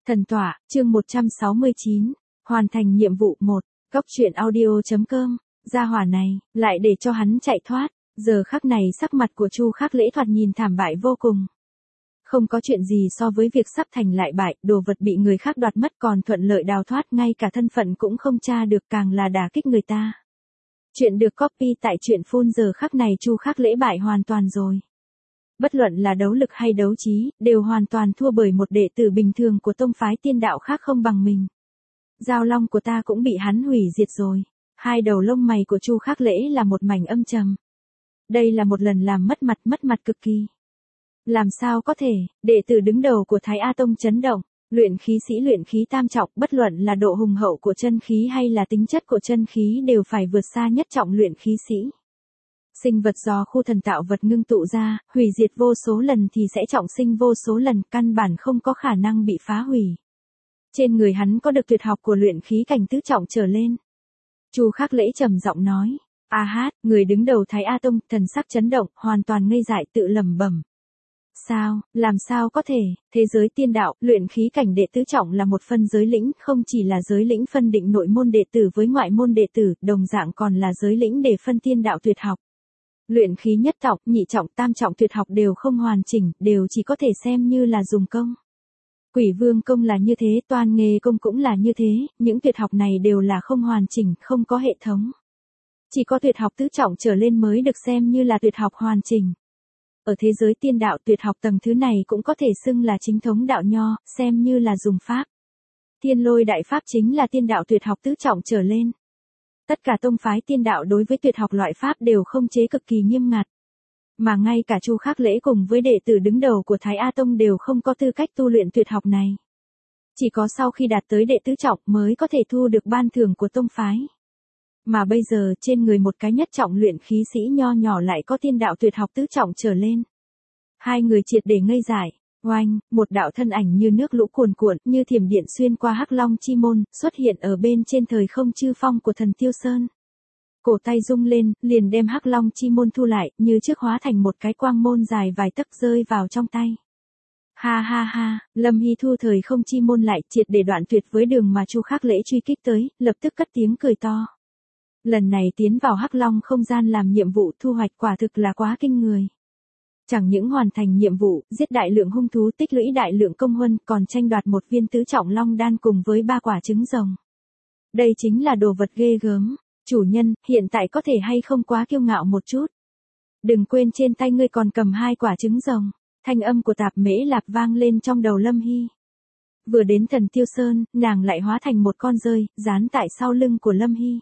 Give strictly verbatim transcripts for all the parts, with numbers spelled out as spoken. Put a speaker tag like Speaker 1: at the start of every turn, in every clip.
Speaker 1: Thần tọa, chương một trăm sáu mươi chín, hoàn thành nhiệm vụ một, góc truyện audio.com, gia hỏa này, lại để cho hắn chạy thoát, giờ khắc này sắc mặt của Chu Khắc Lễ thoạt nhìn thảm bại vô cùng. Không có chuyện gì so với việc sắp thành lại bại, đồ vật bị người khác đoạt mất còn thuận lợi đào thoát, ngay cả thân phận cũng không tra được, càng là đả kích người ta. Chuyện được copy tại truyện phun giờ khắc này Chu Khắc Lễ bại hoàn toàn rồi. Bất luận là đấu lực hay đấu trí, đều hoàn toàn thua bởi một đệ tử bình thường của tông phái tiên đạo khác không bằng mình. Giao long của ta cũng bị hắn hủy diệt rồi. Hai đầu lông mày của Chu Khắc Lễ là một mảnh âm trầm. Đây là một lần làm mất mặt, mất mặt cực kỳ. Làm sao có thể, đệ tử đứng đầu của Thái A Tông chấn động, luyện khí sĩ luyện khí tam trọng, bất luận là độ hùng hậu của chân khí hay là tính chất của chân khí đều phải vượt xa nhất trọng luyện khí sĩ. Sinh vật do khu thần tạo vật ngưng tụ ra, hủy diệt vô số lần thì sẽ trọng sinh vô số lần, căn bản không có khả năng bị phá hủy. Trên người hắn có được tuyệt học của luyện khí cảnh tứ trọng trở lên. Chu Khắc Lễ trầm giọng nói, a hát, người đứng đầu Thái A Tông, thần sắc chấn động, hoàn toàn ngây dại tự lẩm bẩm. Sao, làm sao có thể, thế giới tiên đạo, luyện khí cảnh đệ tứ trọng là một phân giới lĩnh, không chỉ là giới lĩnh phân định nội môn đệ tử với ngoại môn đệ tử, đồng dạng còn là giới lĩnh để phân tiên đạo tuyệt học. Luyện khí nhất trọng, nhị trọng, tam trọng tuyệt học đều không hoàn chỉnh, đều chỉ có thể xem như là dùng công. Quỷ vương công là như thế, toan nghê công cũng là như thế, những tuyệt học này đều là không hoàn chỉnh, không có hệ thống. Chỉ có tuyệt học tứ trọng trở lên mới được xem như là tuyệt học hoàn chỉnh. Ở thế giới tiên đạo tuyệt học tầng thứ này cũng có thể xưng là chính thống đạo nho, xem như là dùng pháp. Thiên lôi đại pháp chính là tiên đạo tuyệt học tứ trọng trở lên. Tất cả tông phái tiên đạo đối với tuyệt học loại pháp đều không chế cực kỳ nghiêm ngặt. Mà ngay cả Chu Khắc Lễ cùng với đệ tử đứng đầu của Thái A Tông đều không có tư cách tu luyện tuyệt học này. Chỉ có sau khi đạt tới đệ tứ trọng mới có thể thu được ban thưởng của tông phái. Mà bây giờ trên người một cái nhất trọng luyện khí sĩ nho nhỏ lại có tiên đạo tuyệt học tứ trọng trở lên. Hai người triệt để ngây dại. Oanh, một đạo thân ảnh như nước lũ cuồn cuộn, như thiểm điện xuyên qua Hắc Long chi môn, xuất hiện ở bên trên thời không chư phong của Thần Tiêu Sơn. Cổ tay rung lên, liền đem Hắc Long chi môn thu lại, như trước hóa thành một cái quang môn dài vài tấc rơi vào trong tay. Ha ha ha, Lâm Hy thu thời không chi môn lại, triệt để đoạn tuyệt với đường mà Chu Khắc Lễ truy kích tới, lập tức cất tiếng cười to. Lần này tiến vào Hắc Long không gian làm nhiệm vụ thu hoạch quả thực là quá kinh người. Chẳng những hoàn thành nhiệm vụ, giết đại lượng hung thú, tích lũy đại lượng công huân, còn tranh đoạt một viên tứ trọng long đan cùng với ba quả trứng rồng. Đây chính là đồ vật ghê gớm. Chủ nhân, hiện tại có thể hay không quá kiêu ngạo một chút. Đừng quên trên tay ngươi còn cầm hai quả trứng rồng. Thanh âm của Tạp Mễ Lạp vang lên trong đầu Lâm Hy. Vừa đến Thần Tiêu Sơn, nàng lại hóa thành một con rơi, dán tại sau lưng của Lâm Hy.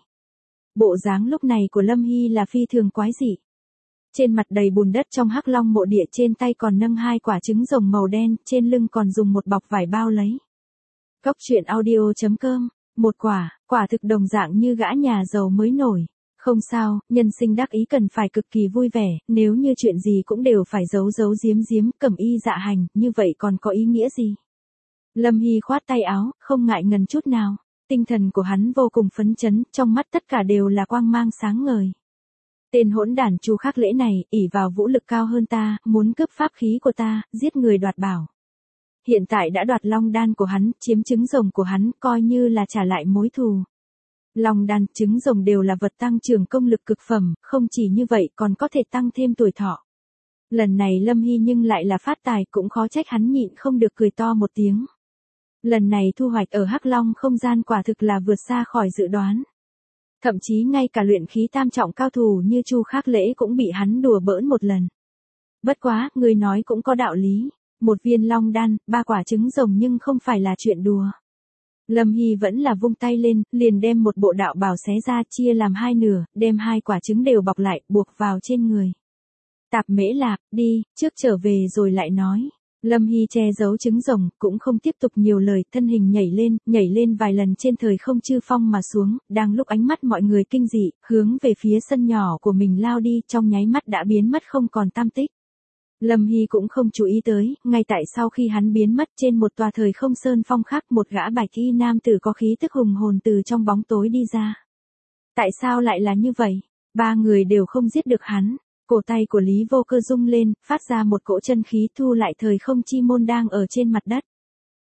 Speaker 1: Bộ dáng lúc này của Lâm Hy là phi thường quái dị. Trên mặt đầy bùn đất trong Hắc Long mộ địa, trên tay còn nâng hai quả trứng rồng màu đen, trên lưng còn dùng một bọc vải bao lấy. Góc truyện audio.com, một quả, quả thực đồng dạng như gã nhà giàu mới nổi. Không sao, nhân sinh đắc ý cần phải cực kỳ vui vẻ, nếu như chuyện gì cũng đều phải giấu giấu giếm giếm, cẩm y dạ hành, như vậy còn có ý nghĩa gì? Lâm Hy khoát tay áo, không ngại ngần chút nào. Tinh thần của hắn vô cùng phấn chấn, trong mắt tất cả đều là quang mang sáng ngời. Tên hỗn đản Chu Khắc Lễ này, ỷ vào vũ lực cao hơn ta, muốn cướp pháp khí của ta, giết người đoạt bảo. Hiện tại đã đoạt long đan của hắn, chiếm trứng rồng của hắn, coi như là trả lại mối thù. Long đan, trứng rồng đều là vật tăng trưởng công lực cực phẩm, không chỉ như vậy còn có thể tăng thêm tuổi thọ. Lần này Lâm Hy nhưng lại là phát tài, cũng khó trách hắn nhịn không được cười to một tiếng. Lần này thu hoạch ở Hắc Long không gian quả thực là vượt xa khỏi dự đoán. Thậm chí ngay cả luyện khí tam trọng cao thủ như Chu Khắc Lễ cũng bị hắn đùa bỡn một lần. Bất quá, người nói cũng có đạo lý. Một viên long đan, ba quả trứng rồng nhưng không phải là chuyện đùa. Lâm Hy vẫn là vung tay lên, liền đem một bộ đạo bào xé ra, chia làm hai nửa, đem hai quả trứng đều bọc lại, buộc vào trên người. Tạp Mễ Lạp, đi, trước trở về rồi lại nói. Lâm Hy che giấu trứng rồng, cũng không tiếp tục nhiều lời, thân hình nhảy lên, nhảy lên vài lần trên thời không chư phong mà xuống, đang lúc ánh mắt mọi người kinh dị, hướng về phía sân nhỏ của mình lao đi, trong nháy mắt đã biến mất không còn tăm tích. Lâm Hy cũng không chú ý tới, ngay tại sau khi hắn biến mất trên một tòa thời không sơn phong khác, một gã bạch y nam tử có khí tức hùng hồn từ trong bóng tối đi ra. Tại sao lại là như vậy? Ba người đều không giết được hắn. Cổ tay của Lý Vô Cơ rung lên, phát ra một cỗ chân khí thu lại thời không chi môn đang ở trên mặt đất.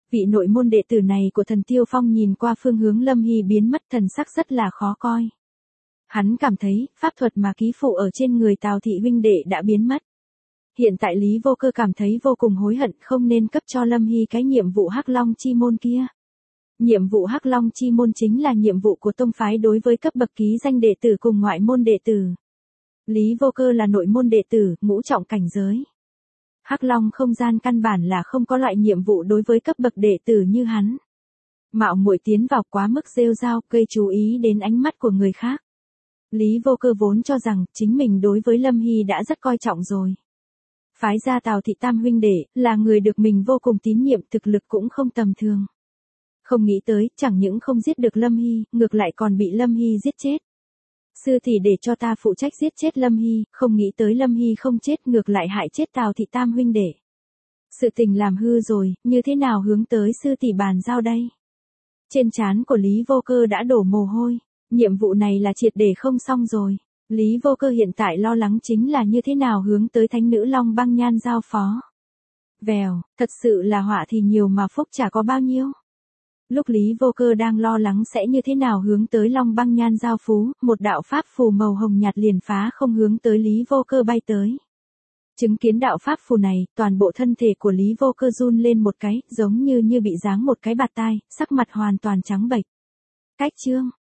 Speaker 1: Vị nội môn đệ tử này của Thần Tiêu Phong nhìn qua phương hướng Lâm Hy biến mất, thần sắc rất là khó coi. Hắn cảm thấy, pháp thuật mà ký phụ ở trên người Tào thị huynh đệ đã biến mất. Hiện tại Lý Vô Cơ cảm thấy vô cùng hối hận, không nên cấp cho Lâm Hy cái nhiệm vụ Hắc Long chi môn kia. Nhiệm vụ Hắc Long chi môn chính là nhiệm vụ của tông phái đối với cấp bậc ký danh đệ tử cùng ngoại môn đệ tử. Lý Vô Cơ là nội môn đệ tử, ngũ trọng cảnh giới. Hắc Long không gian căn bản là không có loại nhiệm vụ đối với cấp bậc đệ tử như hắn. Mạo muội tiến vào quá mức rêu rao, gây chú ý đến ánh mắt của người khác. Lý Vô Cơ vốn cho rằng chính mình đối với Lâm Hy đã rất coi trọng rồi. Phái gia Tào thị tam huynh đệ, là người được mình vô cùng tín nhiệm, thực lực cũng không tầm thường. Không nghĩ tới, chẳng những không giết được Lâm Hy, ngược lại còn bị Lâm Hy giết chết. Sư tỷ để cho ta phụ trách giết chết Lâm Hy, không nghĩ tới Lâm Hy không chết, ngược lại hại chết Tào thị tam huynh đệ. Sự tình làm hư rồi, như thế nào hướng tới sư tỷ bàn giao đây? Trên trán của Lý Vô Cơ đã đổ mồ hôi, nhiệm vụ này là triệt để không xong rồi. Lý Vô Cơ hiện tại lo lắng chính là như thế nào hướng tới thánh nữ Long Băng Nhan giao phó. Vèo, thật sự là họa thì nhiều mà phúc chả có bao nhiêu. Lúc Lý Vô Cơ đang lo lắng sẽ như thế nào hướng tới Long Băng Nhan giao phú, một đạo pháp phù màu hồng nhạt liền phá không hướng tới Lý Vô Cơ bay tới. Chứng kiến đạo pháp phù này, toàn bộ thân thể của Lý Vô Cơ run lên một cái, giống như như bị giáng một cái bạt tai, sắc mặt hoàn toàn trắng bệch. Cách chương